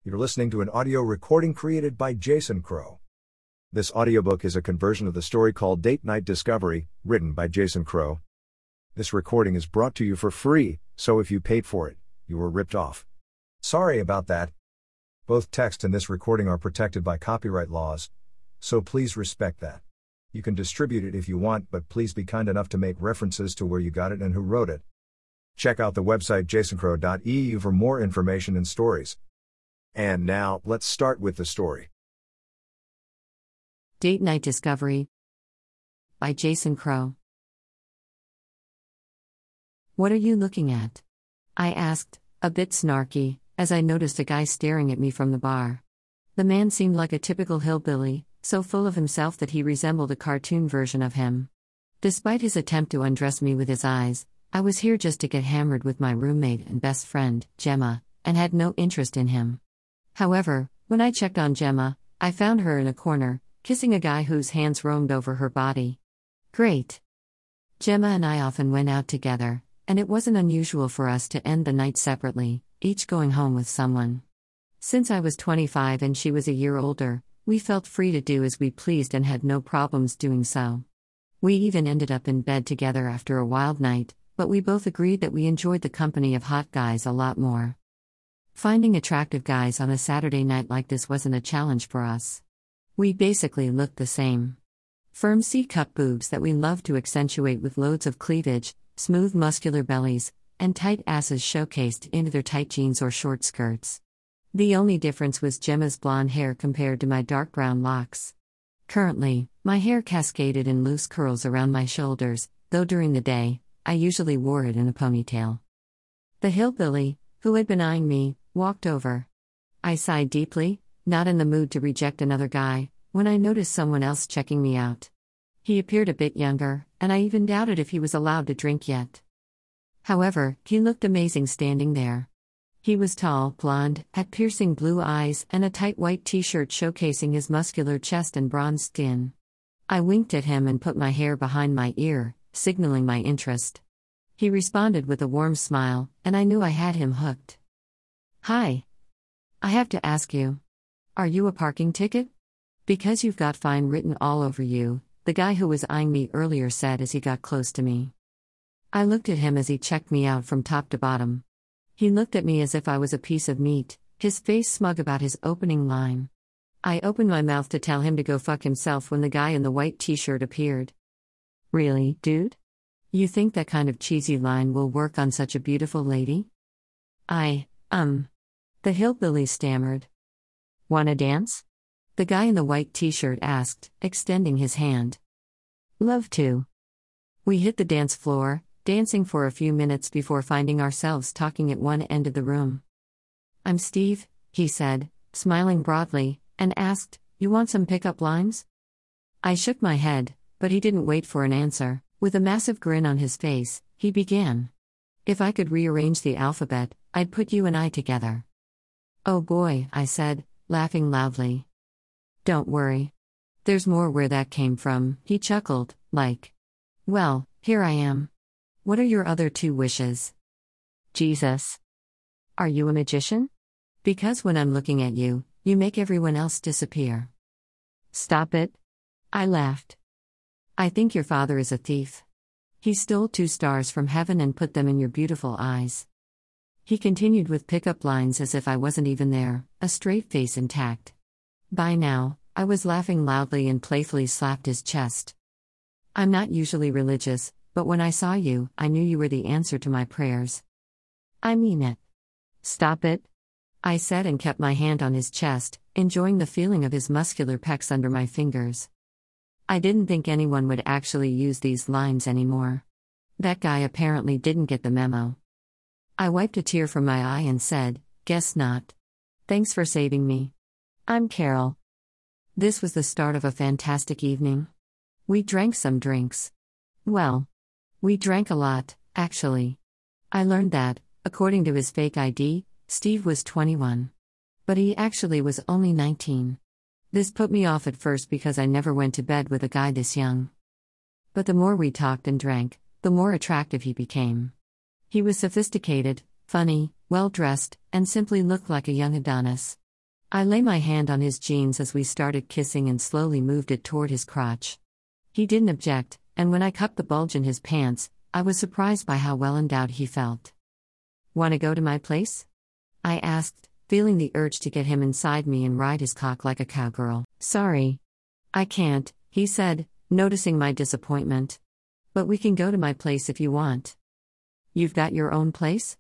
You're listening to an audio recording created by Jason Crow. This audiobook is a conversion of the story called Date Night Discovery, written by Jason Crow. This recording is brought to you for free, so if you paid for it, you were ripped off. Sorry about that. Both text and this recording are protected by copyright laws, so please respect that. You can distribute it if you want, but please be kind enough to make references to where you got it and who wrote it. Check out the website jasoncrow.eu for more information and stories. And now, let's start with the story. Date Night Discovery by Jason Crow. What are you looking at? I asked, a bit snarky, as I noticed a guy staring at me from the bar. The man seemed like a typical hillbilly, so full of himself that he resembled a cartoon version of him. Despite his attempt to undress me with his eyes, I was here just to get hammered with my roommate and best friend, Gemma, and had no interest in him. However, when I checked on Gemma, I found her in a corner, kissing a guy whose hands roamed over her body. Great. Gemma and I often went out together, and it wasn't unusual for us to end the night separately, each going home with someone. Since I was 25 and she was a year older, we felt free to do as we pleased and had no problems doing so. We even ended up in bed together after a wild night, but we both agreed that we enjoyed the company of hot guys a lot more. Finding attractive guys on a Saturday night like this wasn't a challenge for us. We basically looked the same. Firm C-cup boobs that we loved to accentuate with loads of cleavage, smooth muscular bellies, and tight asses showcased into their tight jeans or short skirts. The only difference was Gemma's blonde hair compared to my dark brown locks. Currently, my hair cascaded in loose curls around my shoulders, though during the day, I usually wore it in a ponytail. The hillbilly, who had been eyeing me, walked over. I sighed deeply, not in the mood to reject another guy, when I noticed someone else checking me out. He appeared a bit younger, and I even doubted if he was allowed to drink yet. However, he looked amazing standing there. He was tall, blonde, had piercing blue eyes, and a tight white t-shirt showcasing his muscular chest and bronzed skin. I winked at him and put my hair behind my ear, signaling my interest. He responded with a warm smile, and I knew I had him hooked. Hi. I have to ask you. Are you a parking ticket? Because you've got fine written all over you, the guy who was eyeing me earlier said as he got close to me. I looked at him as he checked me out from top to bottom. He looked at me as if I was a piece of meat, his face smug about his opening line. I opened my mouth to tell him to go fuck himself when the guy in the white t-shirt appeared. Really, dude? You think that kind of cheesy line will work on such a beautiful lady? The hillbilly stammered. Wanna dance? The guy in the white t-shirt asked, extending his hand. Love to. We hit the dance floor, dancing for a few minutes before finding ourselves talking at one end of the room. I'm Steve, he said, smiling broadly, and asked, you want some pickup lines? I shook my head, but he didn't wait for an answer. With a massive grin on his face, he began. If I could rearrange the alphabet, I'd put you and I together. Oh boy, I said, laughing loudly. Don't worry. There's more where that came from, he chuckled, like. Well, here I am. What are your other two wishes? Jesus. Are you a magician? Because when I'm looking at you, you make everyone else disappear. Stop it. I laughed. I think your father is a thief. He stole 2 stars from heaven and put them in your beautiful eyes. He continued with pickup lines as if I wasn't even there, a straight face intact. By now, I was laughing loudly and playfully slapped his chest. I'm not usually religious, but when I saw you, I knew you were the answer to my prayers. I mean it. Stop it. I said and kept my hand on his chest, enjoying the feeling of his muscular pecs under my fingers. I didn't think anyone would actually use these lines anymore. That guy apparently didn't get the memo. I wiped a tear from my eye and said, guess not. Thanks for saving me. I'm Carol. This was the start of a fantastic evening. We drank some drinks. Well, we drank a lot, actually. I learned that, according to his fake ID, Steve was 21. But he actually was only 19. This put me off at first because I never went to bed with a guy this young. But the more we talked and drank, the more attractive he became. He was sophisticated, funny, well-dressed, and simply looked like a young Adonis. I lay my hand on his jeans as we started kissing and slowly moved it toward his crotch. He didn't object, and when I cupped the bulge in his pants, I was surprised by how well endowed he felt. "Wanna go to my place?" I asked, feeling the urge to get him inside me and ride his cock like a cowgirl. "Sorry. I can't," he said, noticing my disappointment. "But we can go to my place if you want." "You've got your own place?"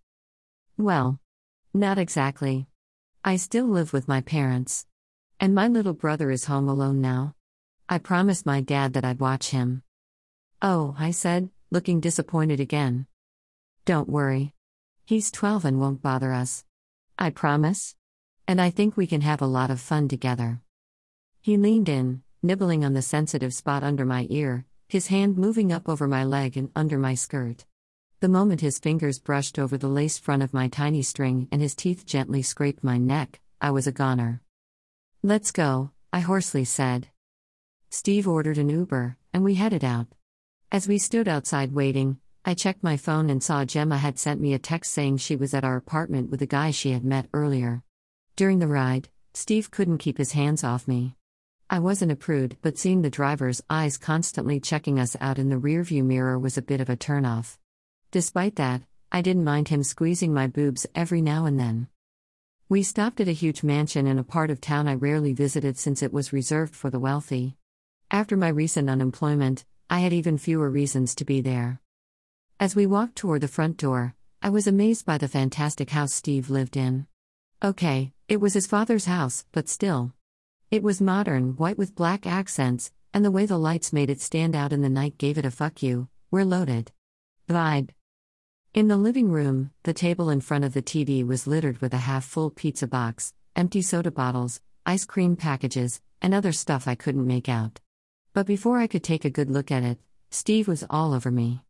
"Well, not exactly. I still live with my parents. And my little brother is home alone now. I promised my dad that I'd watch him." "Oh," I said, looking disappointed again. "Don't worry. He's 12 and won't bother us. I promise. And I think we can have a lot of fun together." He leaned in, nibbling on the sensitive spot under my ear, his hand moving up over my leg and under my skirt. The moment his fingers brushed over the lace front of my tiny string and his teeth gently scraped my neck, I was a goner. "Let's go," I hoarsely said. Steve ordered an Uber, and we headed out. As we stood outside waiting, I checked my phone and saw Gemma had sent me a text saying she was at our apartment with the guy she had met earlier. During the ride, Steve couldn't keep his hands off me. I wasn't a prude, but seeing the driver's eyes constantly checking us out in the rearview mirror was a bit of a turnoff. Despite that, I didn't mind him squeezing my boobs every now and then. We stopped at a huge mansion in a part of town I rarely visited since it was reserved for the wealthy. After my recent unemployment, I had even fewer reasons to be there. As we walked toward the front door, I was amazed by the fantastic house Steve lived in. Okay, it was his father's house, but still. It was modern, white with black accents, and the way the lights made it stand out in the night gave it a "fuck you, we're loaded" vibe. In the living room, the table in front of the TV was littered with a half-full pizza box, empty soda bottles, ice cream packages, and other stuff I couldn't make out. But before I could take a good look at it, Steve was all over me.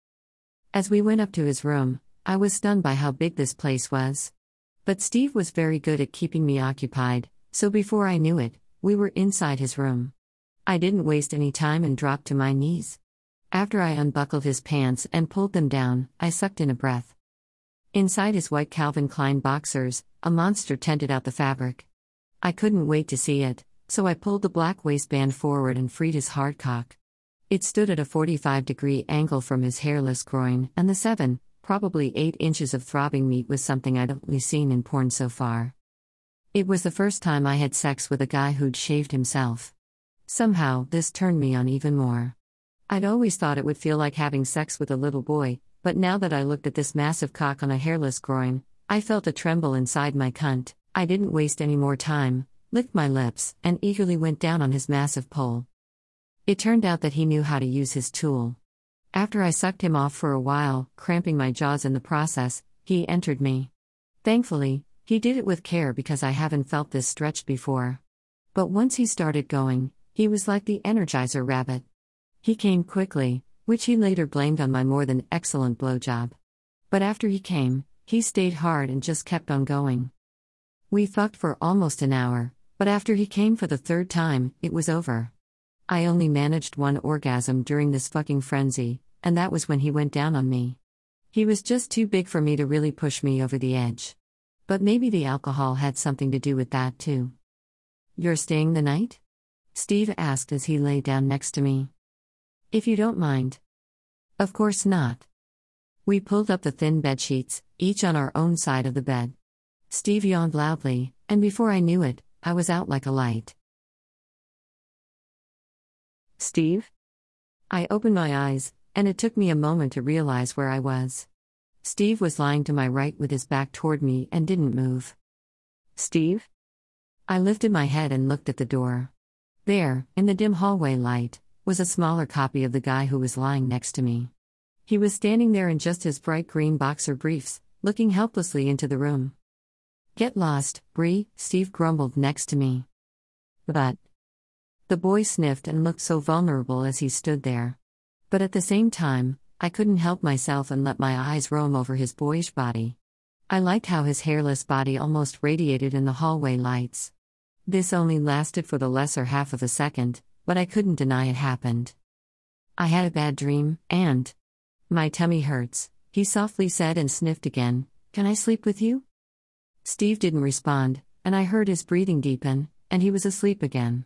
As we went up to his room, I was stunned by how big this place was. But Steve was very good at keeping me occupied, so before I knew it, we were inside his room. I didn't waste any time and dropped to my knees. After I unbuckled his pants and pulled them down, I sucked in a breath. Inside his white Calvin Klein boxers, a monster tented out the fabric. I couldn't wait to see it, so I pulled the black waistband forward and freed his hard cock. It stood at a 45-degree angle from his hairless groin, and the 7, probably 8 inches of throbbing meat was something I'd only seen in porn so far. It was the first time I had sex with a guy who'd shaved himself. Somehow, this turned me on even more. I'd always thought it would feel like having sex with a little boy, but now that I looked at this massive cock on a hairless groin, I felt a tremble inside my cunt. I didn't waste any more time, licked my lips, and eagerly went down on his massive pole. It turned out that he knew how to use his tool. After I sucked him off for a while, cramping my jaws in the process, he entered me. Thankfully, he did it with care because I haven't felt this stretched before. But once he started going, he was like the Energizer rabbit. He came quickly, which he later blamed on my more than excellent blowjob. But after he came, he stayed hard and just kept on going. We fucked for almost an hour, but after he came for the 3rd time, it was over. I only managed one orgasm during this fucking frenzy, and that was when he went down on me. He was just too big for me to really push me over the edge. But maybe the alcohol had something to do with that too. "You're staying the night?" Steve asked as he lay down next to me. "If you don't mind." "Of course not." We pulled up the thin bedsheets, each on our own side of the bed. Steve yawned loudly, and before I knew it, I was out like a light. "Steve?" I opened my eyes, and it took me a moment to realize where I was. Steve was lying to my right with his back toward me and didn't move. "Steve?" I lifted my head and looked at the door. There, in the dim hallway light, was a smaller copy of the guy who was lying next to me. He was standing there in just his bright green boxer briefs, looking helplessly into the room. "Get lost, Bree," Steve grumbled next to me. "But..." The boy sniffed and looked so vulnerable as he stood there. But at the same time, I couldn't help myself and let my eyes roam over his boyish body. I liked how his hairless body almost radiated in the hallway lights. This only lasted for the lesser half of a second, but I couldn't deny it happened. "I had a bad dream, and my tummy hurts," he softly said and sniffed again. "Can I sleep with you?" Steve didn't respond, and I heard his breathing deepen, and he was asleep again.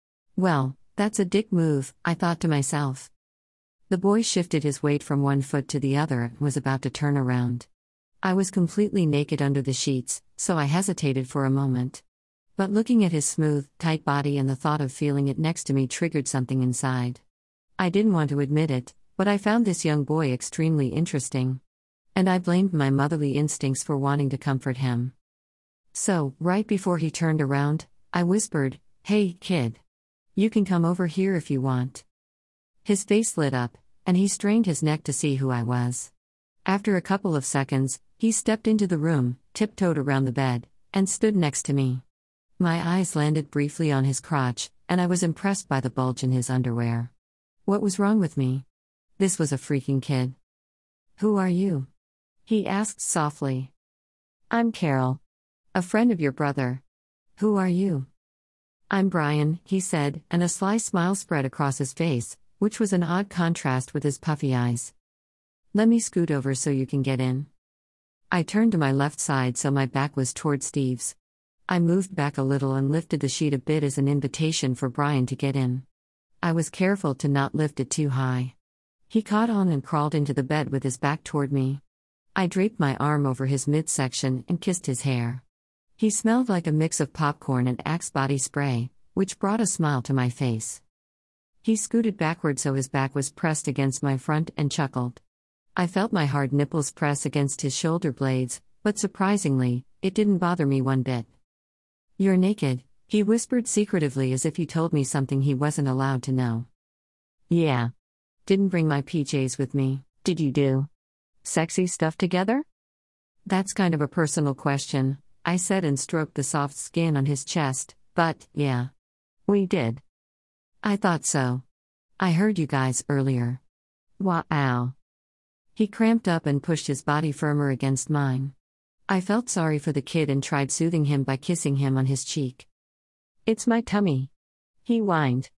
Well, that's a dick move, I thought to myself. The boy shifted his weight from one foot to the other and was about to turn around. I was completely naked under the sheets, so I hesitated for a moment. But looking at his smooth, tight body and the thought of feeling it next to me triggered something inside. I didn't want to admit it, but I found this young boy extremely interesting. And I blamed my motherly instincts for wanting to comfort him. So, right before he turned around, I whispered, "Hey, kid. You can come over here if you want." His face lit up, and he strained his neck to see who I was. After a couple of seconds, he stepped into the room, tiptoed around the bed, and stood next to me. My eyes landed briefly on his crotch, and I was impressed by the bulge in his underwear. What was wrong with me? This was a freaking kid. "Who are you?" he asked softly. "I'm Carol. A friend of your brother. Who are you?" "I'm Brian," he said, and a sly smile spread across his face, which was an odd contrast with his puffy eyes. "Let me scoot over so you can get in." I turned to my left side so my back was toward Steve's. I moved back a little and lifted the sheet a bit as an invitation for Brian to get in. I was careful to not lift it too high. He caught on and crawled into the bed with his back toward me. I draped my arm over his midsection and kissed his hair. He smelled like a mix of popcorn and Axe body spray, which brought a smile to my face. He scooted backward so his back was pressed against my front and chuckled. I felt my hard nipples press against his shoulder blades, but surprisingly, it didn't bother me one bit. "You're naked," he whispered secretively as if he told me something he wasn't allowed to know. "Yeah. Didn't bring my PJs with me, did you do sexy stuff together?" "That's kind of a personal question," I said and stroked the soft skin on his chest, "but, yeah. We did." "I thought so. I heard you guys earlier." "Wow." He cramped up and pushed his body firmer against mine. I felt sorry for the kid and tried soothing him by kissing him on his cheek. "It's my tummy," he whined.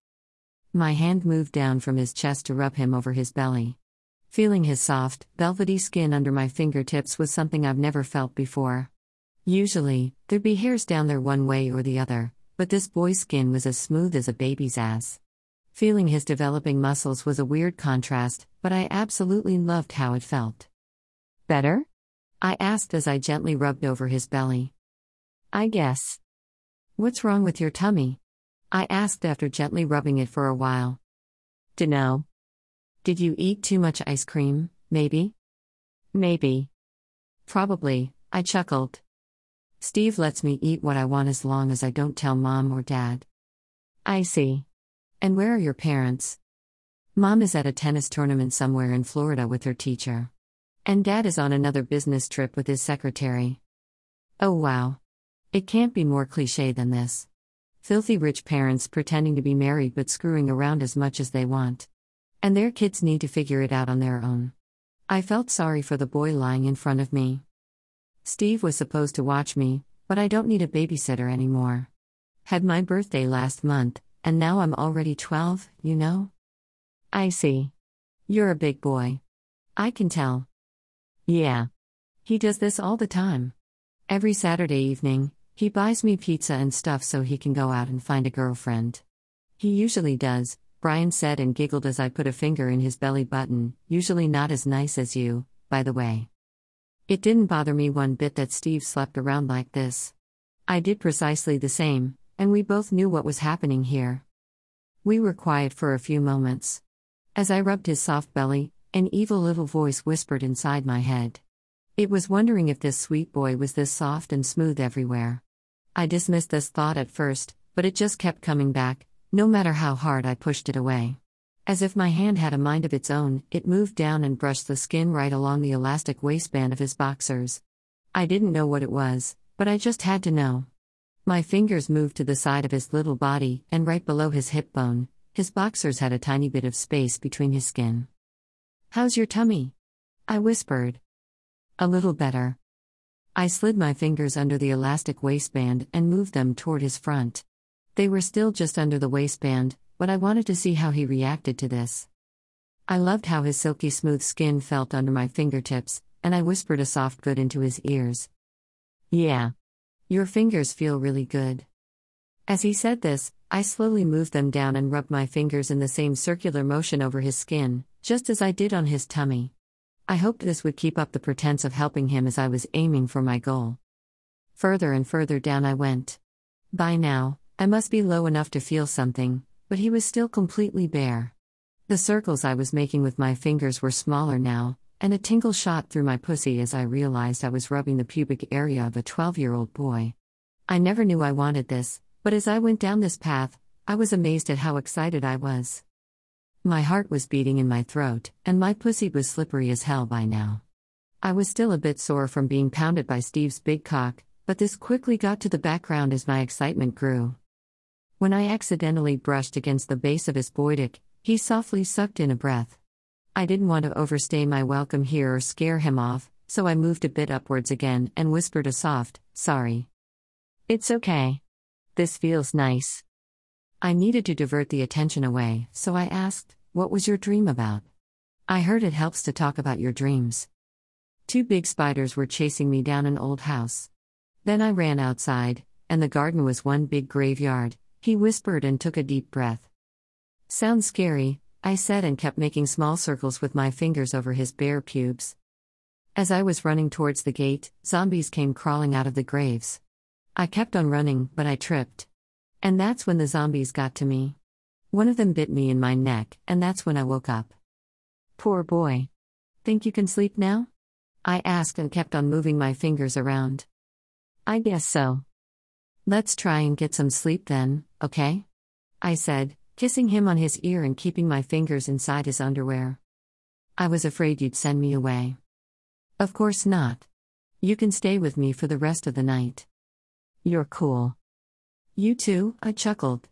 My hand moved down from his chest to rub him over his belly. Feeling his soft, velvety skin under my fingertips was something I've never felt before. Usually, there'd be hairs down there one way or the other, but this boy's skin was as smooth as a baby's ass. Feeling his developing muscles was a weird contrast, but I absolutely loved how it felt. "Better?" I asked as I gently rubbed over his belly. "I guess." "What's wrong with your tummy?" I asked after gently rubbing it for a while. "Dunno. Did you eat too much ice cream, maybe?" "Maybe." "Probably," I chuckled. "Steve lets me eat what I want as long as I don't tell Mom or Dad." "I see. And where are your parents?" "Mom is at a tennis tournament somewhere in Florida with her teacher. And Dad is on another business trip with his secretary." Oh wow. It can't be more cliché than this. Filthy rich parents pretending to be married but screwing around as much as they want. And their kids need to figure it out on their own. I felt sorry for the boy lying in front of me. Steve was supposed to watch me, but I don't need a babysitter anymore. Had my birthday last month, and now I'm already 12, you know? "I see. You're a big boy. I can tell." "Yeah. He does this all the time. Every Saturday evening, he buys me pizza and stuff so he can go out and find a girlfriend." "He usually does," Brian said and giggled as I put a finger in his belly button, "usually not as nice as you, by the way." It didn't bother me one bit that Steve slept around like this. I did precisely the same, and we both knew what was happening here. We were quiet for a few moments. As I rubbed his soft belly, an evil little voice whispered inside my head. It was wondering if this sweet boy was this soft and smooth everywhere. I dismissed this thought at first, but it just kept coming back, no matter how hard I pushed it away. As if my hand had a mind of its own, it moved down and brushed the skin right along the elastic waistband of his boxers. I didn't know what it was, but I just had to know. My fingers moved to the side of his little body, and right below his hip bone, his boxers had a tiny bit of space between his skin. "How's your tummy?" I whispered. "A little better." I slid my fingers under the elastic waistband and moved them toward his front. They were still just under the waistband, but I wanted to see how he reacted to this. I loved how his silky smooth skin felt under my fingertips, and I whispered a soft good into his ears. "Yeah. Your fingers feel really good. As he said this, I slowly moved them down and rubbed my fingers in the same circular motion over his skin, just as I did on his tummy. I hoped this would keep up the pretense of helping him as I was aiming for my goal. Further and further down I went. By now, I must be low enough to feel something, but he was still completely bare. The circles I was making with my fingers were smaller now, and a tingle shot through my pussy as I realized I was rubbing the pubic area of a 12-year-old boy. I never knew I wanted this, but as I went down this path, I was amazed at how excited I was. My heart was beating in my throat, and my pussy was slippery as hell by now. I was still a bit sore from being pounded by Steve's big cock, but this quickly got to the background as my excitement grew. When I accidentally brushed against the base of his boydick, he softly sucked in a breath. I didn't want to overstay my welcome here or scare him off, so I moved a bit upwards again and whispered a soft, "Sorry." "It's okay. This feels nice." I needed to divert the attention away, so I asked, "What was your dream about?" "I heard it helps to talk about your dreams." 2 big spiders were chasing me down an old house. Then I ran outside, and the garden was one big graveyard, he whispered and took a deep breath. "Sounds scary," I said and kept making small circles with my fingers over his bare pubes. As I was running towards the gate, zombies came crawling out of the graves. I kept on running, but I tripped. And that's when the zombies got to me. One of them bit me in my neck, and that's when I woke up. "Poor boy. Think you can sleep now?" I asked and kept on moving my fingers around. "I guess so." "Let's try and get some sleep then, okay?" I said, kissing him on his ear and keeping my fingers inside his underwear. "I was afraid you'd send me away." "Of course not. You can stay with me for the rest of the night." "You're cool." "You too," I chuckled.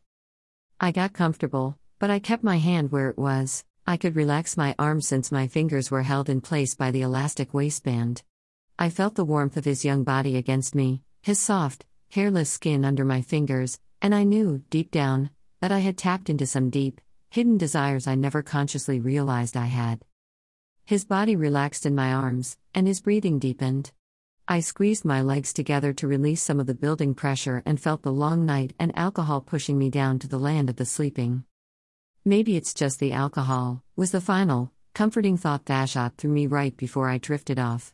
I got comfortable, but I kept my hand where it was. I could relax my arms since my fingers were held in place by the elastic waistband. I felt the warmth of his young body against me, his soft, hairless skin under my fingers, and I knew, deep down, that I had tapped into some deep, hidden desires I never consciously realized I had. His body relaxed in my arms, and his breathing deepened. I squeezed my legs together to release some of the building pressure and felt the long night and alcohol pushing me down to the land of the sleeping. Maybe it's just the alcohol, was the final, comforting thought that shot through me right before I drifted off.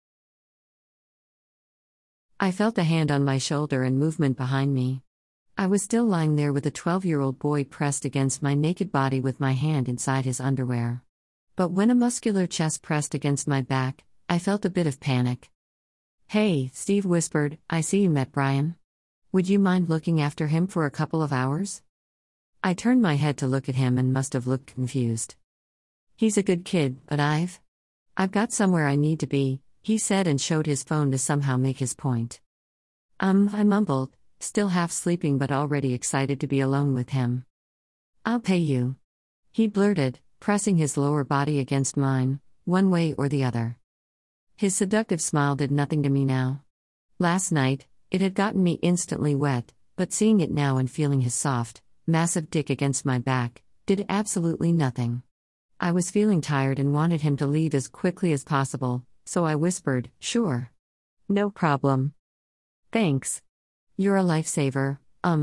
I felt a hand on my shoulder and movement behind me. I was still lying there with a 12-year-old boy pressed against my naked body with my hand inside his underwear. But when a muscular chest pressed against my back, I felt a bit of panic. "Hey," Steve whispered, "I see you met Brian. Would you mind looking after him for a couple of hours?" I turned my head to look at him and must have looked confused. "He's a good kid, but I've got somewhere I need to be," he said and showed his phone to somehow make his point. I mumbled, still half sleeping but already excited to be alone with him. "I'll pay you," he blurted, pressing his lower body against mine, one way or the other. His seductive smile did nothing to me now. Last night, it had gotten me instantly wet, but seeing it now and feeling his soft, massive dick against my back, did absolutely nothing. I was feeling tired and wanted him to leave as quickly as possible, so I whispered, "Sure. No problem. Thanks. You're a lifesaver,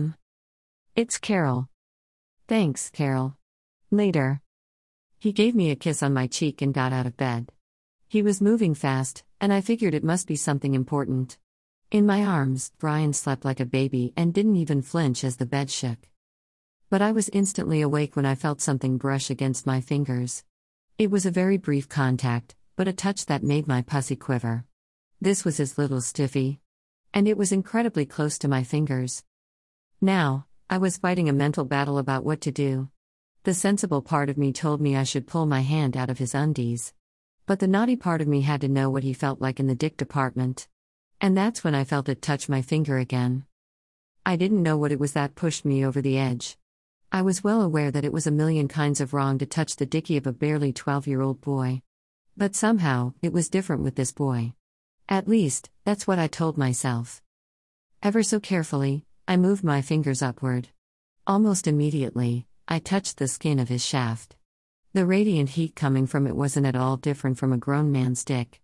It's Carol." "Thanks, Carol. Later." He gave me a kiss on my cheek and got out of bed. He was moving fast, and I figured it must be something important. In my arms, Brian slept like a baby and didn't even flinch as the bed shook. But I was instantly awake when I felt something brush against my fingers. It was a very brief contact, but a touch that made my pussy quiver. This was his little stiffy. And it was incredibly close to my fingers. Now, I was fighting a mental battle about what to do. The sensible part of me told me I should pull my hand out of his undies. But the naughty part of me had to know what he felt like in the dick department. And that's when I felt it touch my finger again. I didn't know what it was that pushed me over the edge. I was well aware that it was a million kinds of wrong to touch the dickie of a barely 12-year-old boy. But somehow, it was different with this boy. At least, that's what I told myself. Ever so carefully, I moved my fingers upward. Almost immediately, I touched the skin of his shaft. The radiant heat coming from it wasn't at all different from a grown man's dick.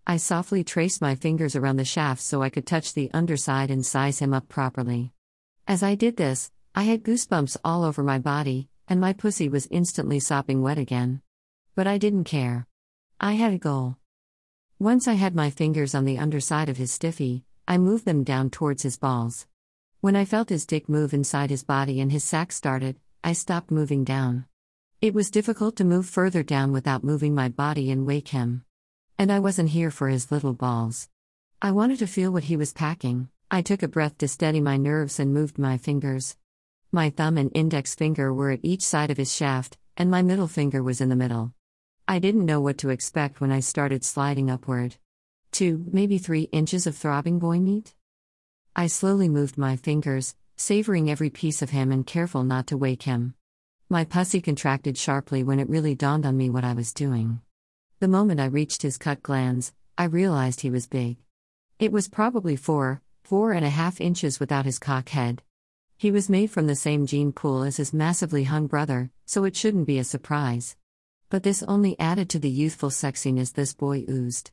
I softly traced my fingers around the shaft so I could touch the underside and size him up properly. As I did this, I had goosebumps all over my body, and my pussy was instantly sopping wet again. But I didn't care. I had a goal. Once I had my fingers on the underside of his stiffy, I moved them down towards his balls. When I felt his dick move inside his body and his sack started, I stopped moving down. It was difficult to move further down without moving my body and wake him. And I wasn't here for his little balls. I wanted to feel what he was packing. I took a breath to steady my nerves and moved my fingers. My thumb and index finger were at each side of his shaft, and my middle finger was in the middle. I didn't know what to expect when I started sliding upward. 2, maybe 3 inches of throbbing boy meat? I slowly moved my fingers, savoring every piece of him and careful not to wake him. My pussy contracted sharply when it really dawned on me what I was doing. The moment I reached his cut glands, I realized he was big. It was probably 4.5 inches without his cock head. He was made from the same gene pool as his massively hung brother, so it shouldn't be a surprise. But this only added to the youthful sexiness this boy oozed.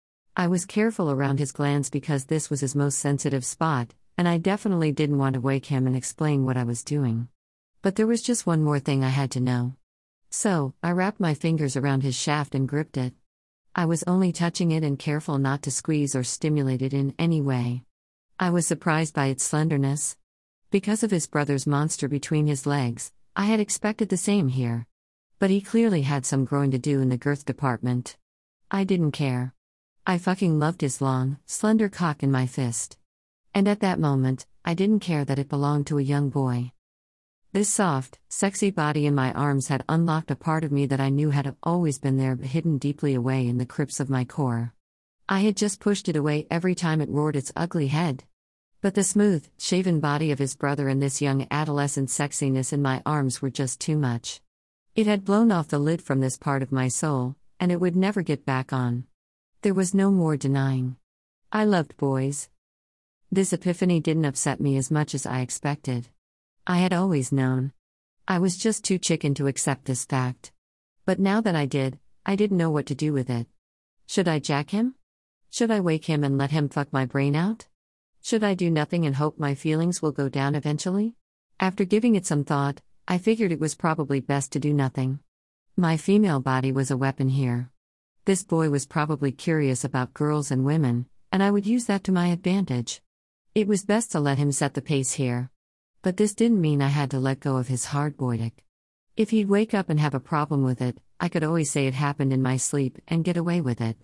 I was careful around his glands because this was his most sensitive spot, and I definitely didn't want to wake him and explain what I was doing. But there was just one more thing I had to know. So, I wrapped my fingers around his shaft and gripped it. I was only touching it and careful not to squeeze or stimulate it in any way. I was surprised by its slenderness. Because of his brother's monster between his legs, I had expected the same here. But he clearly had some growing to do in the girth department. I didn't care. I fucking loved his long, slender cock in my fist. And at that moment, I didn't care that it belonged to a young boy. This soft, sexy body in my arms had unlocked a part of me that I knew had always been there but hidden deeply away in the crypts of my core. I had just pushed it away every time it roared its ugly head. But the smooth, shaven body of his brother and this young adolescent sexiness in my arms were just too much. It had blown off the lid from this part of my soul, and it would never get back on. There was no more denying. I loved boys. This epiphany didn't upset me as much as I expected. I had always known. I was just too chicken to accept this fact. But now that I did, I didn't know what to do with it. Should I jack him? Should I wake him and let him fuck my brain out? Should I do nothing and hope my feelings will go down eventually? After giving it some thought, I figured it was probably best to do nothing. My female body was a weapon here. This boy was probably curious about girls and women, and I would use that to my advantage. It was best to let him set the pace here. But this didn't mean I had to let go of his hard boydick. If he'd wake up and have a problem with it, I could always say it happened in my sleep and get away with it.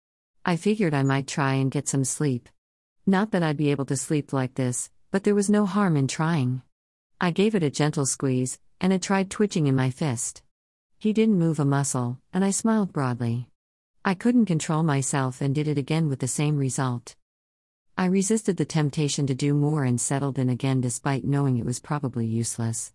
I figured I might try and get some sleep. Not that I'd be able to sleep like this, but there was no harm in trying. I gave it a gentle squeeze, and it tried twitching in my fist. He didn't move a muscle, and I smiled broadly. I couldn't control myself and did it again with the same result. I resisted the temptation to do more and settled in again despite knowing it was probably useless.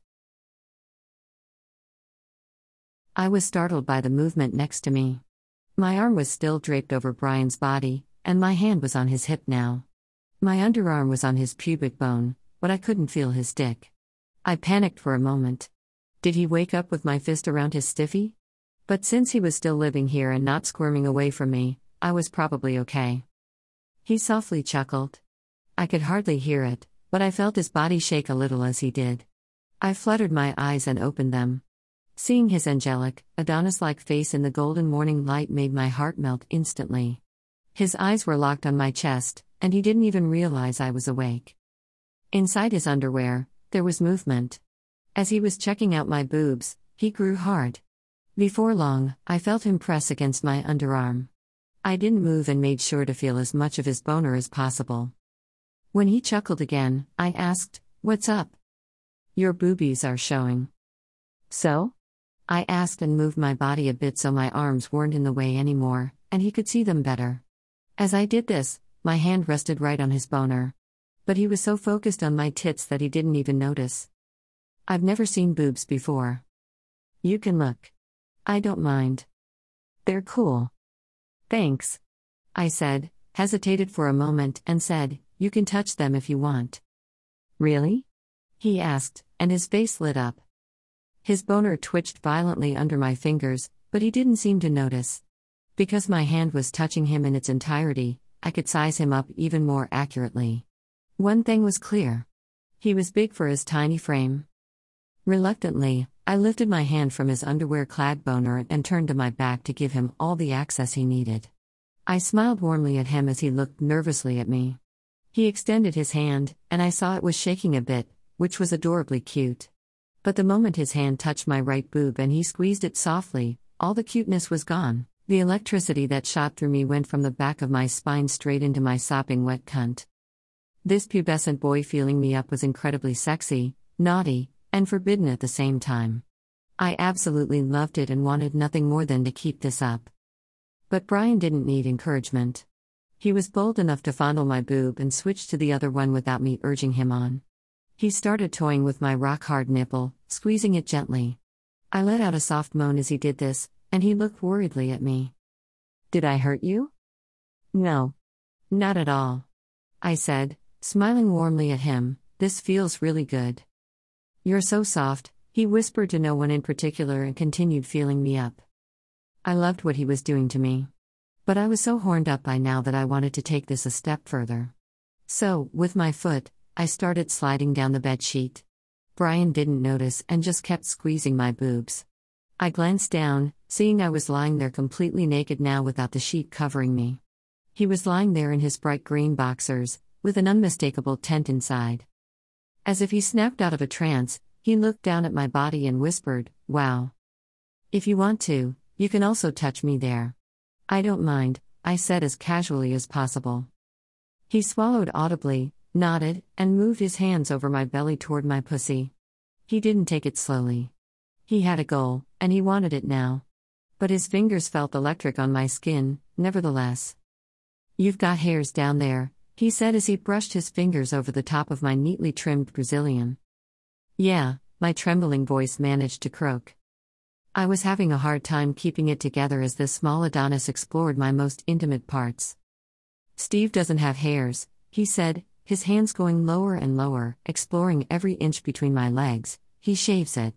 I was startled by the movement next to me. My arm was still draped over Brian's body, and my hand was on his hip now. My underarm was on his pubic bone, but I couldn't feel his dick. I panicked for a moment. Did he wake up with my fist around his stiffy? But since he was still living here and not squirming away from me, I was probably okay. He softly chuckled. I could hardly hear it, but I felt his body shake a little as he did. I fluttered my eyes and opened them. Seeing his angelic, Adonis-like face in the golden morning light made my heart melt instantly. His eyes were locked on my chest, and he didn't even realize I was awake. Inside his underwear, there was movement. As he was checking out my boobs, he grew hard. Before long, I felt him press against my underarm. I didn't move and made sure to feel as much of his boner as possible. When he chuckled again, I asked, "What's up?" "Your boobies are showing." "So?" I asked and moved my body a bit so my arms weren't in the way anymore, and he could see them better. As I did this, my hand rested right on his boner. But he was so focused on my tits that he didn't even notice. "I've never seen boobs before." "You can look. I don't mind. They're cool." "Thanks," I said, hesitated for a moment, and said, "You can touch them if you want." "Really?" he asked, and his face lit up. His boner twitched violently under my fingers, but he didn't seem to notice. Because my hand was touching him in its entirety, I could size him up even more accurately. One thing was clear. He was big for his tiny frame. Reluctantly, I lifted my hand from his underwear-clad boner and turned to my back to give him all the access he needed. I smiled warmly at him as he looked nervously at me. He extended his hand, and I saw it was shaking a bit, which was adorably cute. But the moment his hand touched my right boob and he squeezed it softly, all the cuteness was gone. The electricity that shot through me went from the back of my spine straight into my sopping wet cunt. This pubescent boy feeling me up was incredibly sexy, naughty, and forbidden at the same time. I absolutely loved it and wanted nothing more than to keep this up. But Brian didn't need encouragement. He was bold enough to fondle my boob and switch to the other one without me urging him on. He started toying with my rock-hard nipple, squeezing it gently. I let out a soft moan as he did this, and he looked worriedly at me. "Did I hurt you?" "No. Not at all," I said, smiling warmly at him. "This feels really good." "You're so soft," he whispered to no one in particular and continued feeling me up. I loved what he was doing to me. But I was so horned up by now that I wanted to take this a step further. So, with my foot, I started sliding down the bed sheet. Brian didn't notice and just kept squeezing my boobs. I glanced down, seeing I was lying there completely naked now without the sheet covering me. He was lying there in his bright green boxers, with an unmistakable tent inside. As if he snapped out of a trance, he looked down at my body and whispered, "Wow. If you want to, you can also touch me there." "I don't mind," I said as casually as possible. He swallowed audibly, nodded, and moved his hands over my belly toward my pussy. He didn't take it slowly. He had a goal, and he wanted it now. But his fingers felt electric on my skin, nevertheless. "You've got hairs down there," he said as he brushed his fingers over the top of my neatly trimmed Brazilian. "Yeah," my trembling voice managed to croak. I was having a hard time keeping it together as this small Adonis explored my most intimate parts. "Steve doesn't have hairs," he said, his hands going lower and lower, exploring every inch between my legs. "He shaves it."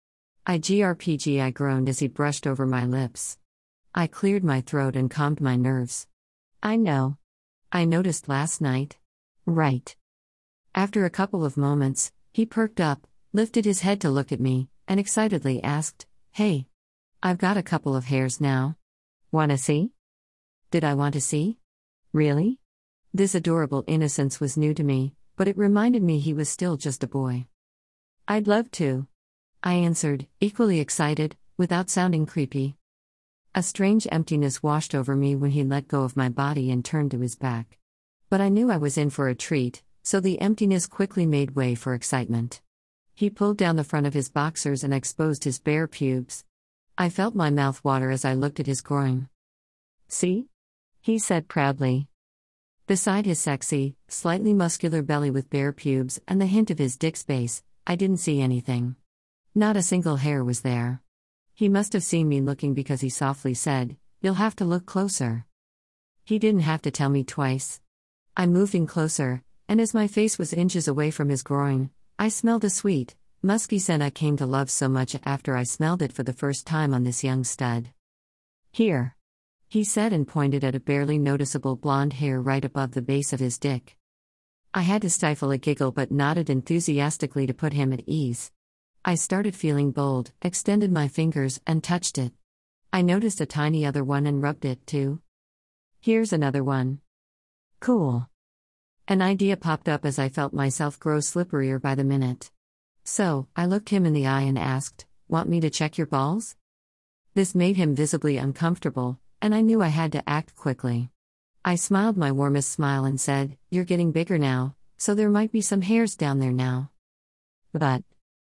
I groaned as he brushed over my lips. I cleared my throat and calmed my nerves. "I know. I noticed last night." "Right." After a couple of moments, he perked up, lifted his head to look at me, and excitedly asked, "Hey. I've got a couple of hairs now. Wanna see?" Did I want to see? Really? This adorable innocence was new to me, but it reminded me he was still just a boy. "I'd love to," I answered, equally excited, without sounding creepy. A strange emptiness washed over me when he let go of my body and turned to his back. But I knew I was in for a treat, so the emptiness quickly made way for excitement. He pulled down the front of his boxers and exposed his bare pubes. I felt my mouth water as I looked at his groin. "See?" he said proudly. Beside his sexy, slightly muscular belly with bare pubes and the hint of his dick space, I didn't see anything. Not a single hair was there. He must have seen me looking because he softly said, "You'll have to look closer." He didn't have to tell me twice. I moved in closer, and as my face was inches away from his groin, I smelled a sweet, musky scent I came to love so much after I smelled it for the first time on this young stud. "Here," he said and pointed at a barely noticeable blonde hair right above the base of his dick. I had to stifle a giggle but nodded enthusiastically to put him at ease. I started feeling bold, extended my fingers, and touched it. I noticed a tiny other one and rubbed it, too. "Here's another one." "Cool." An idea popped up as I felt myself grow slipperier by the minute. So, I looked him in the eye and asked, "Want me to check your balls?" This made him visibly uncomfortable, and I knew I had to act quickly. I smiled my warmest smile and said, "You're getting bigger now, so there might be some hairs down there now." "But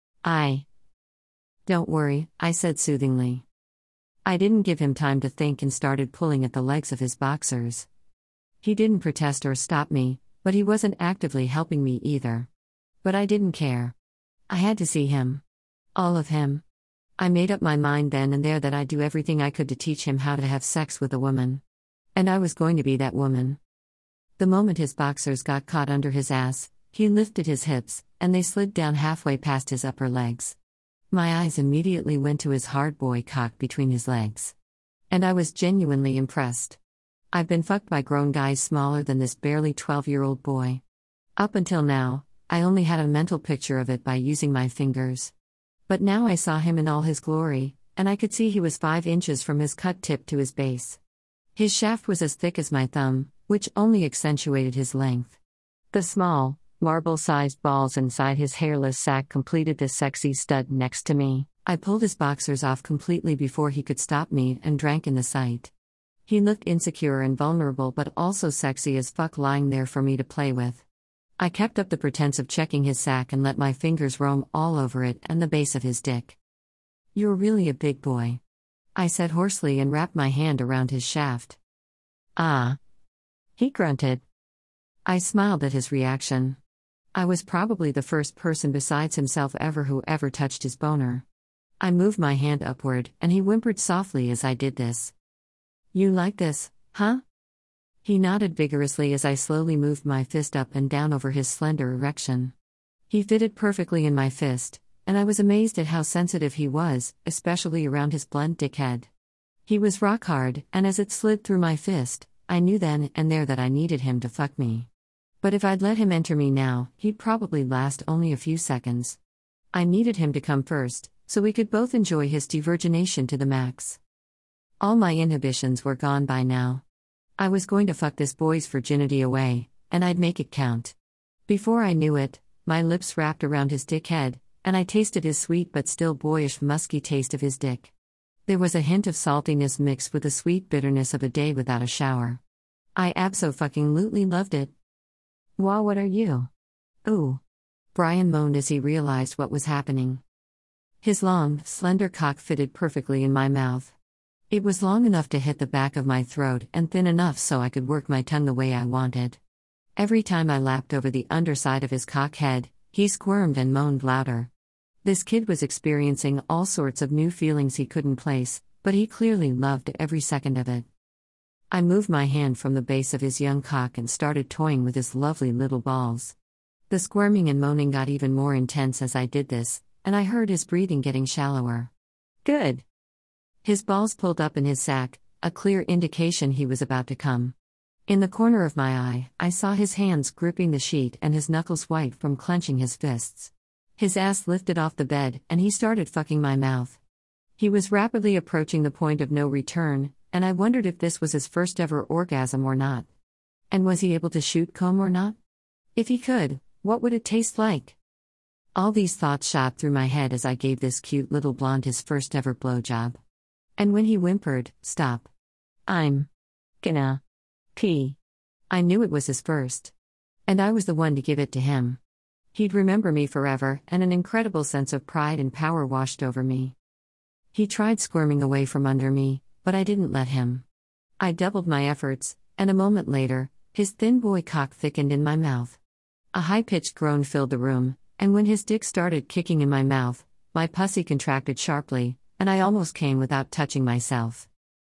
Don't worry," I said soothingly. I didn't give him time to think and started pulling at the legs of his boxers. He didn't protest or stop me, but he wasn't actively helping me either. But I didn't care. I had to see him. All of him. I made up my mind then and there that I'd do everything I could to teach him how to have sex with a woman. And I was going to be that woman. The moment his boxers got caught under his ass, he lifted his hips, and they slid down halfway past his upper legs. My eyes immediately went to his hard boy cock between his legs. And I was genuinely impressed. I've been fucked by grown guys smaller than this barely 12-year-old boy. Up until now, I only had a mental picture of it by using my fingers. But now I saw him in all his glory, and I could see he was 5 inches from his cut tip to his base. His shaft was as thick as my thumb, which only accentuated his length. The small, marble-sized balls inside his hairless sack completed this sexy stud next to me. I pulled his boxers off completely before he could stop me and drank in the sight. He looked insecure and vulnerable but also sexy as fuck lying there for me to play with. I kept up the pretense of checking his sack and let my fingers roam all over it and the base of his dick. "You're really a big boy," I said hoarsely and wrapped my hand around his shaft. "Ah," he grunted. I smiled at his reaction. I was probably the first person besides himself who ever touched his boner. I moved my hand upward, and he whimpered softly as I did this. "You like this, huh?" He nodded vigorously as I slowly moved my fist up and down over his slender erection. He fitted perfectly in my fist, and I was amazed at how sensitive he was, especially around his blunt dick head. He was rock hard, and as it slid through my fist, I knew then and there that I needed him to fuck me. But if I'd let him enter me now, he'd probably last only a few seconds. I needed him to come first, so we could both enjoy his devirgination to the max. All my inhibitions were gone by now. I was going to fuck this boy's virginity away, and I'd make it count. Before I knew it, my lips wrapped around his dick head, and I tasted his sweet but still boyish musky taste of his dick. There was a hint of saltiness mixed with the sweet bitterness of a day without a shower. I abso-fucking-lutely loved it. "Wah, what are you?" "Ooh," Brian moaned as he realized what was happening. His long, slender cock fitted perfectly in my mouth. It was long enough to hit the back of my throat and thin enough so I could work my tongue the way I wanted. Every time I lapped over the underside of his cock head, he squirmed and moaned louder. This kid was experiencing all sorts of new feelings he couldn't place, but he clearly loved every second of it. I moved my hand from the base of his young cock and started toying with his lovely little balls. The squirming and moaning got even more intense as I did this, and I heard his breathing getting shallower. "Good." His balls pulled up in his sack, a clear indication he was about to come. In the corner of my eye, I saw his hands gripping the sheet and his knuckles white from clenching his fists. His ass lifted off the bed, and he started fucking my mouth. He was rapidly approaching the point of no return, and I wondered if this was his first ever orgasm or not. And was he able to shoot cum or not? If he could, what would it taste like? All these thoughts shot through my head as I gave this cute little blonde his first ever blowjob. And when he whimpered, "Stop. I'm gonna pee," I knew it was his first. And I was the one to give it to him. He'd remember me forever, and an incredible sense of pride and power washed over me. He tried squirming away from under me, but I didn't let him. I doubled my efforts, and a moment later, his thin boy cock thickened in my mouth. A high-pitched groan filled the room, and when his dick started kicking in my mouth, my pussy contracted sharply, and I almost came without touching myself.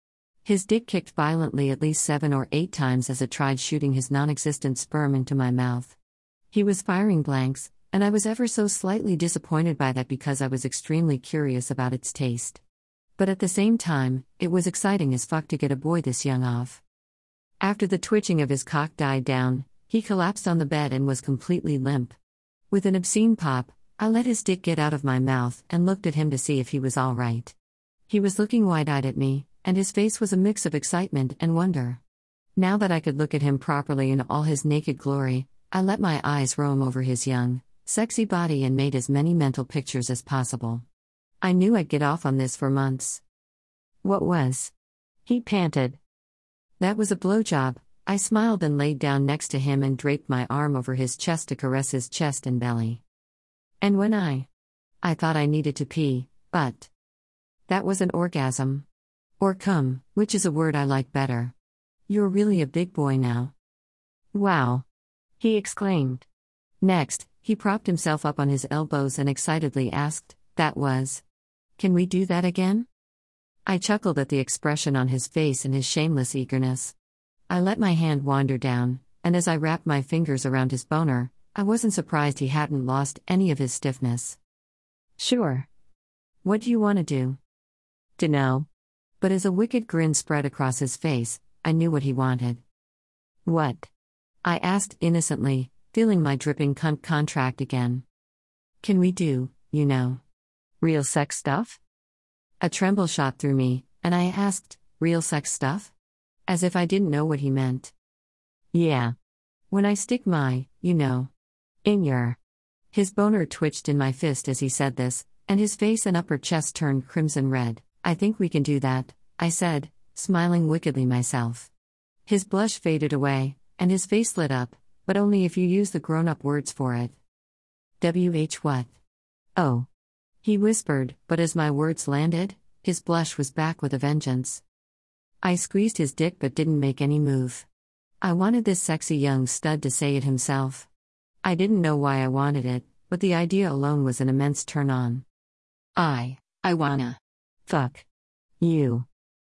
His dick kicked violently at least 7 or 8 times as it tried shooting his non-existent sperm into my mouth. He was firing blanks, and I was ever so slightly disappointed by that because I was extremely curious about its taste. But at the same time, it was exciting as fuck to get a boy this young off. After the twitching of his cock died down, he collapsed on the bed and was completely limp. With an obscene pop, I let his dick get out of my mouth and looked at him to see if he was all right. He was looking wide-eyed at me, and his face was a mix of excitement and wonder. Now that I could look at him properly in all his naked glory, I let my eyes roam over his young, sexy body and made as many mental pictures as possible. I knew I'd get off on this for months. "What was?" he panted. "That was a blowjob." I smiled and laid down next to him and draped my arm over his chest to caress his chest and belly. And when I thought I needed to pee, but that was an orgasm. Or cum, which is a word I like better. "You're really a big boy now." "Wow," he exclaimed. Next, he propped himself up on his elbows and excitedly asked, "That was? Can we do that again?" I chuckled at the expression on his face and his shameless eagerness. I let my hand wander down, and as I wrapped my fingers around his boner, I wasn't surprised he hadn't lost any of his stiffness. "Sure. What do you want to do?" "Dunno. But as a wicked grin spread across his face, I knew what he wanted. What? I asked innocently, feeling my dripping cunt contract again. Can we do, real sex stuff? A tremble shot through me, and I asked, real sex stuff? As if I didn't know what he meant. Yeah. When I stick my, in your. His boner twitched in my fist as he said this, and his face and upper chest turned crimson red. I think we can do that, I said, smiling wickedly myself. His blush faded away, and his face lit up, but only if you use the grown-up words for it. What? Oh. He whispered, but as my words landed, his blush was back with a vengeance. I squeezed his dick but didn't make any move. I wanted this sexy young stud to say it himself. I didn't know why I wanted it, but the idea alone was an immense turn-on. I wanna. Fuck. You.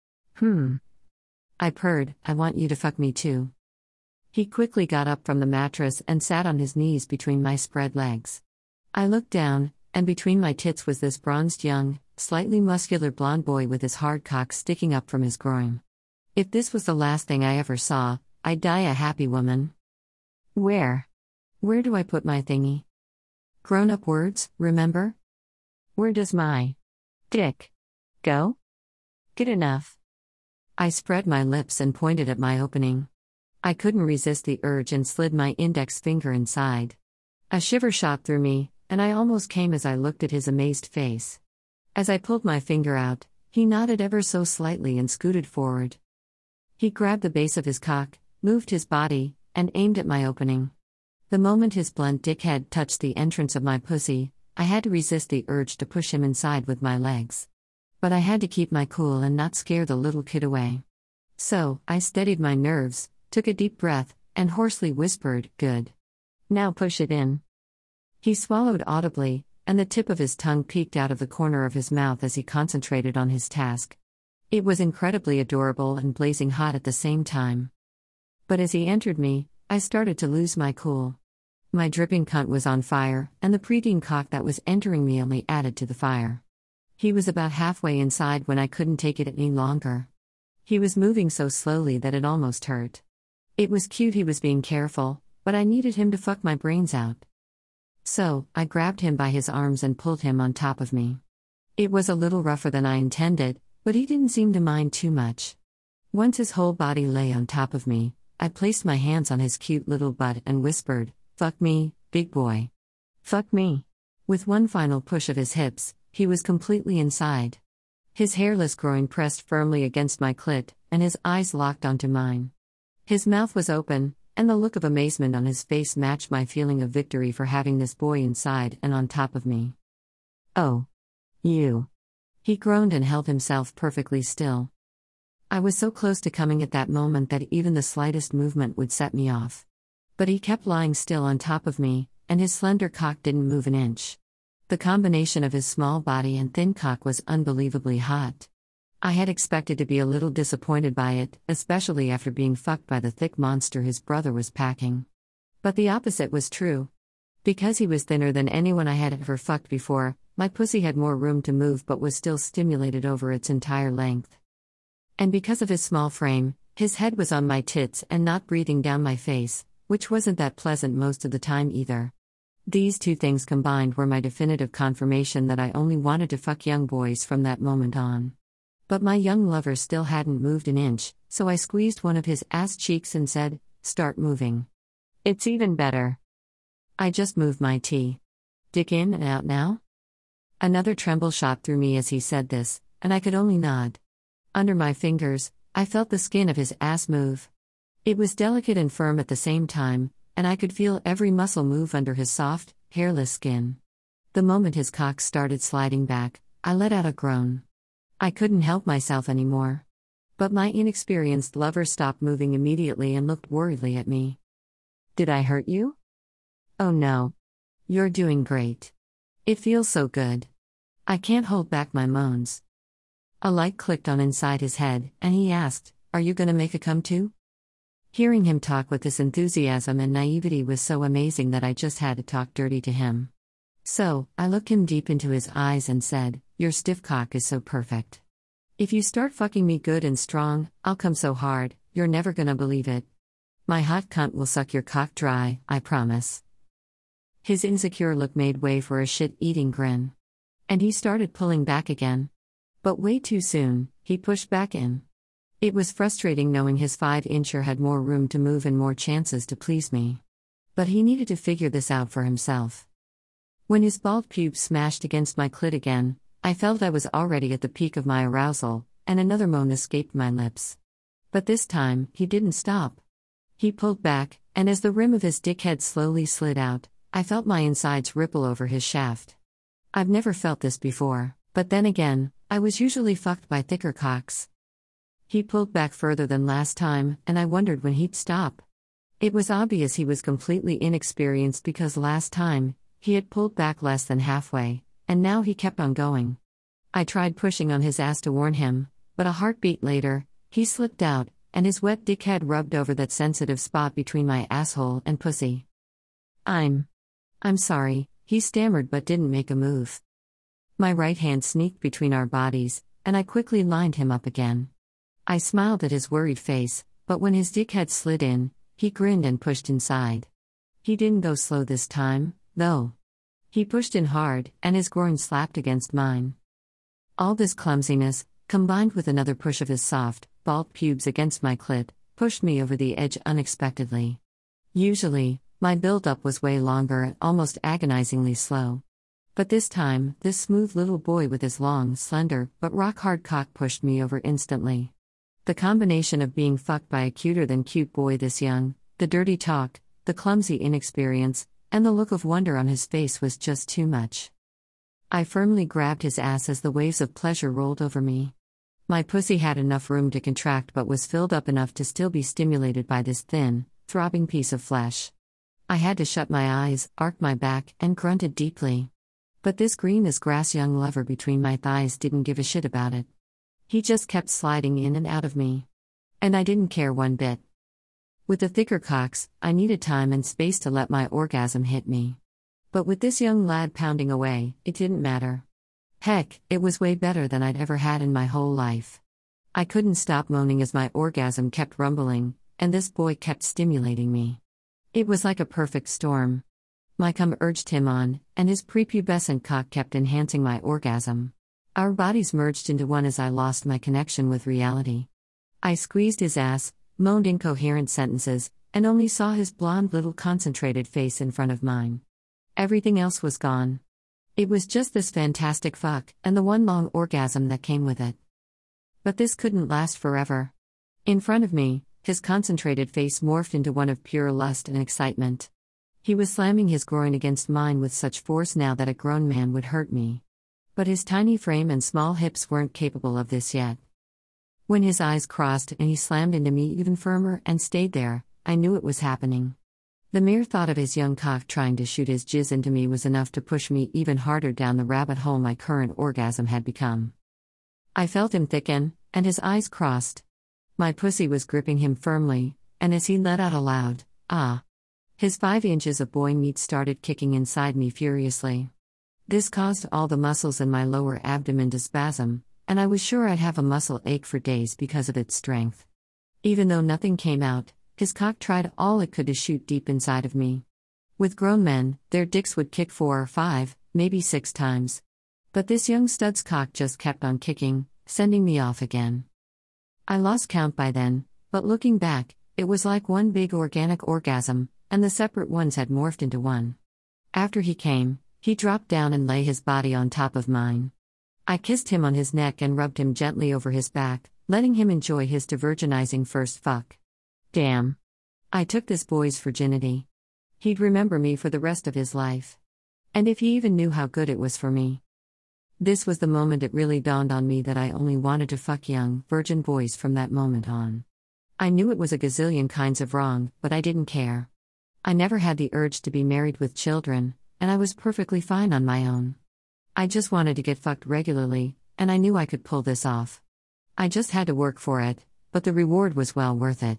I purred, I want you to fuck me too. He quickly got up from the mattress and sat on his knees between my spread legs. I looked down, and between my tits was this bronzed young, slightly muscular blonde boy with his hard cock sticking up from his groin. If this was the last thing I ever saw, I'd die a happy woman. Where do I put my thingy? Grown-up words, remember? Where does my dick go? Good enough. I spread my lips and pointed at my opening. I couldn't resist the urge and slid my index finger inside. A shiver shot through me, and I almost came as I looked at his amazed face. As I pulled my finger out, he nodded ever so slightly and scooted forward. He grabbed the base of his cock, moved his body, and aimed at my opening. The moment his blunt dickhead touched the entrance of my pussy, I had to resist the urge to push him inside with my legs. But I had to keep my cool and not scare the little kid away. So, I steadied my nerves, took a deep breath, and hoarsely whispered, "Good. Now push it in." He swallowed audibly, and the tip of his tongue peeked out of the corner of his mouth as he concentrated on his task. It was incredibly adorable and blazing hot at the same time. But as he entered me, I started to lose my cool. My dripping cunt was on fire, and the preteen cock that was entering me only added to the fire. He was about halfway inside when I couldn't take it any longer. He was moving so slowly that it almost hurt. It was cute he was being careful, but I needed him to fuck my brains out. So, I grabbed him by his arms and pulled him on top of me. It was a little rougher than I intended, but he didn't seem to mind too much. Once his whole body lay on top of me, I placed my hands on his cute little butt and whispered, "Fuck me, big boy. Fuck me." With one final push of his hips, he was completely inside. His hairless groin pressed firmly against my clit, and his eyes locked onto mine. His mouth was open, and the look of amazement on his face matched my feeling of victory for having this boy inside and on top of me. "Oh. You." He groaned and held himself perfectly still. I was so close to coming at that moment that even the slightest movement would set me off. But he kept lying still on top of me, and his slender cock didn't move an inch. The combination of his small body and thin cock was unbelievably hot. I had expected to be a little disappointed by it, especially after being fucked by the thick monster his brother was packing. But the opposite was true. Because he was thinner than anyone I had ever fucked before, my pussy had more room to move but was still stimulated over its entire length. And because of his small frame, his head was on my tits and not breathing down my face, which wasn't that pleasant most of the time either. These two things combined were my definitive confirmation that I only wanted to fuck young boys from that moment on. But my young lover still hadn't moved an inch, so I squeezed one of his ass cheeks and said, "Start moving. It's even better." I just moved my dick in and out now? Another tremble shot through me as he said this, and I could only nod. Under my fingers, I felt the skin of his ass move. It was delicate and firm at the same time, and I could feel every muscle move under his soft, hairless skin. The moment his cock started sliding back, I let out a groan. I couldn't help myself anymore. But my inexperienced lover stopped moving immediately and looked worriedly at me. "Did I hurt you?" "Oh no. You're doing great. It feels so good." I can't hold back my moans. A light clicked on inside his head, and he asked, "Are you gonna make a come too?" Hearing him talk with this enthusiasm and naivety was so amazing that I just had to talk dirty to him. So, I looked him deep into his eyes and said, "Your stiff cock is so perfect. If you start fucking me good and strong, I'll come so hard, you're never gonna believe it. My hot cunt will suck your cock dry, I promise. His insecure look made way for a shit-eating grin. And he started pulling back again. But way too soon, he pushed back in. It was frustrating knowing his 5-incher had more room to move and more chances to please me. But he needed to figure this out for himself. When his bald pubes smashed against my clit again, I felt I was already at the peak of my arousal, and another moan escaped my lips. But this time, he didn't stop. He pulled back, and as the rim of his dickhead slowly slid out, I felt my insides ripple over his shaft. I've never felt this before, but then again, I was usually fucked by thicker cocks. He pulled back further than last time, and I wondered when he'd stop. It was obvious he was completely inexperienced because last time, he had pulled back less than halfway, and now he kept on going. I tried pushing on his ass to warn him, but a heartbeat later, he slipped out, and his wet dickhead rubbed over that sensitive spot between my asshole and pussy. I'm sorry, he stammered but didn't make a move. My right hand sneaked between our bodies, and I quickly lined him up again. I smiled at his worried face, but when his dickhead slid in, he grinned and pushed inside. He didn't go slow this time, though. He pushed in hard, and his groin slapped against mine. All this clumsiness, combined with another push of his soft, bald pubes against my clit, pushed me over the edge unexpectedly. Usually, my build-up was way longer and almost agonizingly slow. But this time, this smooth little boy with his long, slender, but rock-hard cock pushed me over instantly. The combination of being fucked by a cuter-than-cute boy this young, the dirty talk, the clumsy inexperience, and the look of wonder on his face was just too much. I firmly grabbed his ass as the waves of pleasure rolled over me. My pussy had enough room to contract but was filled up enough to still be stimulated by this thin, throbbing piece of flesh. I had to shut my eyes, arc my back, and grunted deeply. But this green-as-grass young lover between my thighs didn't give a shit about it. He just kept sliding in and out of me. And I didn't care one bit. With the thicker cocks, I needed time and space to let my orgasm hit me. But with this young lad pounding away, it didn't matter. Heck, it was way better than I'd ever had in my whole life. I couldn't stop moaning as my orgasm kept rumbling, and this boy kept stimulating me. It was like a perfect storm. My cum urged him on, and his prepubescent cock kept enhancing my orgasm. Our bodies merged into one as I lost my connection with reality. I squeezed his ass, moaned incoherent sentences, and only saw his blonde little concentrated face in front of mine. Everything else was gone. It was just this fantastic fuck, and the one long orgasm that came with it. But this couldn't last forever. In front of me, his concentrated face morphed into one of pure lust and excitement. He was slamming his groin against mine with such force now that a grown man would hurt me. But his tiny frame and small hips weren't capable of this yet. When his eyes crossed and he slammed into me even firmer and stayed there, I knew it was happening. The mere thought of his young cock trying to shoot his jizz into me was enough to push me even harder down the rabbit hole my current orgasm had become. I felt him thicken, and his eyes crossed. My pussy was gripping him firmly, and as he let out a loud, "Ah!" his 5 inches of boy meat started kicking inside me furiously. This caused all the muscles in my lower abdomen to spasm, and I was sure I'd have a muscle ache for days because of its strength. Even though nothing came out, his cock tried all it could to shoot deep inside of me. With grown men, their dicks would kick 4 or 5, maybe 6 times. But this young stud's cock just kept on kicking, sending me off again. I lost count by then, but looking back, it was like one big organic orgasm, and the separate ones had morphed into one. After he came, he dropped down and lay his body on top of mine. I kissed him on his neck and rubbed him gently over his back, letting him enjoy his divergenizing first fuck. Damn. I took this boy's virginity. He'd remember me for the rest of his life. And if he even knew how good it was for me. This was the moment it really dawned on me that I only wanted to fuck young, virgin boys from that moment on. I knew it was a gazillion kinds of wrong, but I didn't care. I never had the urge to be married with children, and I was perfectly fine on my own. I just wanted to get fucked regularly, and I knew I could pull this off. I just had to work for it, but the reward was well worth it.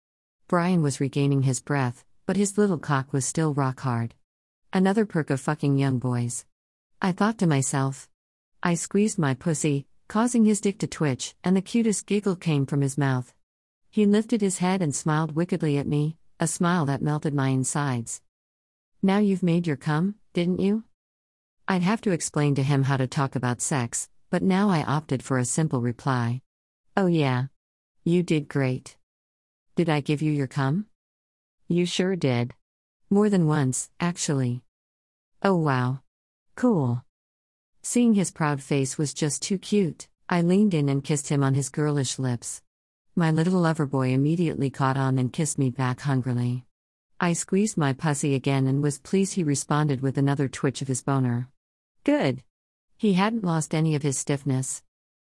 Brian was regaining his breath, but his little cock was still rock hard. Another perk of fucking young boys. I thought to myself. I squeezed my pussy, causing his dick to twitch, and the cutest giggle came from his mouth. He lifted his head and smiled wickedly at me, a smile that melted my insides. "Now you've made your cum, didn't you?" I'd have to explain to him how to talk about sex, but now I opted for a simple reply. "Oh yeah. You did great." "Did I give you your cum?" "You sure did. More than once, actually." "Oh wow. Cool." Seeing his proud face was just too cute, I leaned in and kissed him on his girlish lips. My little lover boy immediately caught on and kissed me back hungrily. I squeezed my pussy again and was pleased he responded with another twitch of his boner. Good. He hadn't lost any of his stiffness.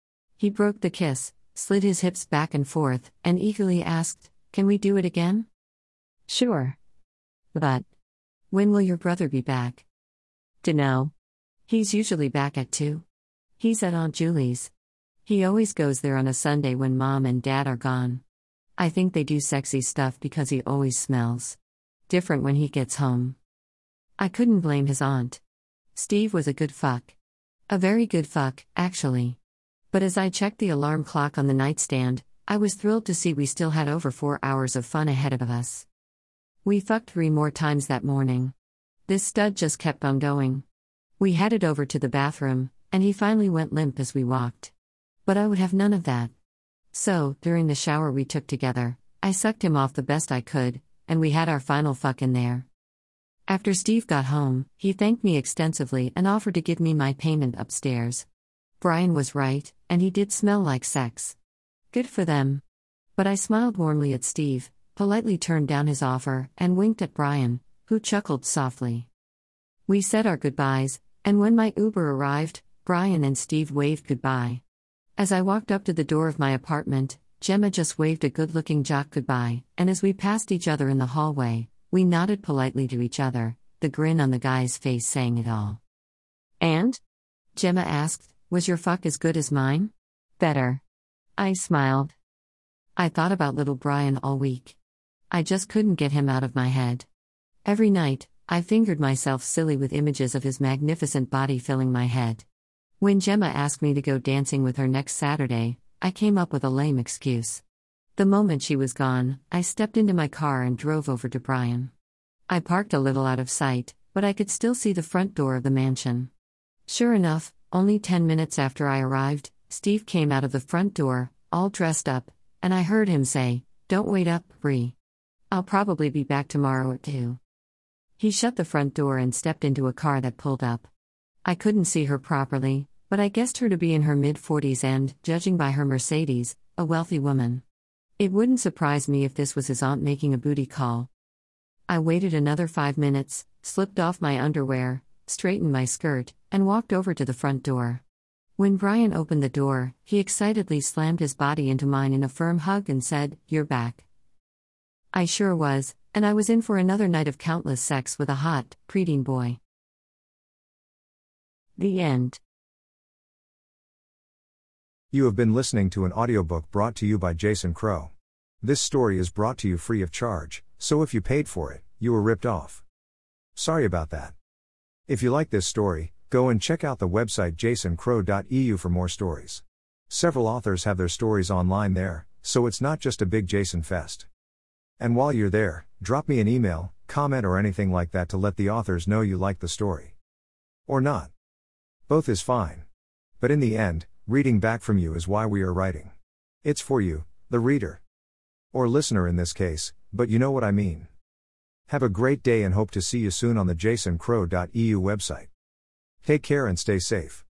He broke the kiss, slid his hips back and forth, and eagerly asked, "Can we do it again?" "Sure. But when will your brother be back?" "Dunno. He's usually back at 2. He's at Aunt Julie's. He always goes there on a Sunday when Mom and Dad are gone. I think they do sexy stuff because he always smells different when he gets home." I couldn't blame his aunt. Steve was a good fuck. A very good fuck, actually. But as I checked the alarm clock on the nightstand, I was thrilled to see we still had over 4 hours of fun ahead of us. We fucked 3 more times that morning. This stud just kept on going. We headed over to the bathroom, and he finally went limp as we walked. But I would have none of that. So, during the shower we took together, I sucked him off the best I could, and we had our final fuck in there. After Steve got home, he thanked me extensively and offered to give me my payment upstairs. Brian was right, and he did smell like sex. Good for them. But I smiled warmly at Steve, politely turned down his offer, and winked at Brian, who chuckled softly. We said our goodbyes, and when my Uber arrived, Brian and Steve waved goodbye. As I walked up to the door of my apartment, Gemma just waved a good-looking jock goodbye, and as we passed each other in the hallway, we nodded politely to each other, the grin on the guy's face saying it all. "And?" Gemma asked, "Was your fuck as good as mine?" "Better." I smiled. I thought about little Brian all week. I just couldn't get him out of my head. Every night, I fingered myself silly with images of his magnificent body filling my head. When Gemma asked me to go dancing with her next Saturday, I came up with a lame excuse. The moment she was gone, I stepped into my car and drove over to Brian. I parked a little out of sight, but I could still see the front door of the mansion. Sure enough, only 10 minutes after I arrived, Steve came out of the front door, all dressed up, and I heard him say, "Don't wait up, Bree. I'll probably be back tomorrow at 2. He shut the front door and stepped into a car that pulled up. I couldn't see her properly, but I guessed her to be in her mid-40s and, judging by her Mercedes, a wealthy woman. It wouldn't surprise me if this was his aunt making a booty call. I waited another 5 minutes, slipped off my underwear, straightened my skirt, and walked over to the front door. When Brian opened the door, he excitedly slammed his body into mine in a firm hug and said, "You're back." I sure was, and I was in for another night of countless sex with a hot, preteen boy. The end. You have been listening to an audiobook brought to you by Jason Crow. This story is brought to you free of charge, so if you paid for it, you were ripped off. Sorry about that. If you like this story, go and check out the website jasoncrow.eu for more stories. Several authors have their stories online there, so it's not just a big Jason fest. And while you're there, drop me an email, comment or anything like that to let the authors know you like the story. Or not. Both is fine. But in the end, reading back from you is why we are writing. It's for you, the reader. Or listener in this case, but you know what I mean. Have a great day and hope to see you soon on the jasoncrow.eu website. Take care and stay safe.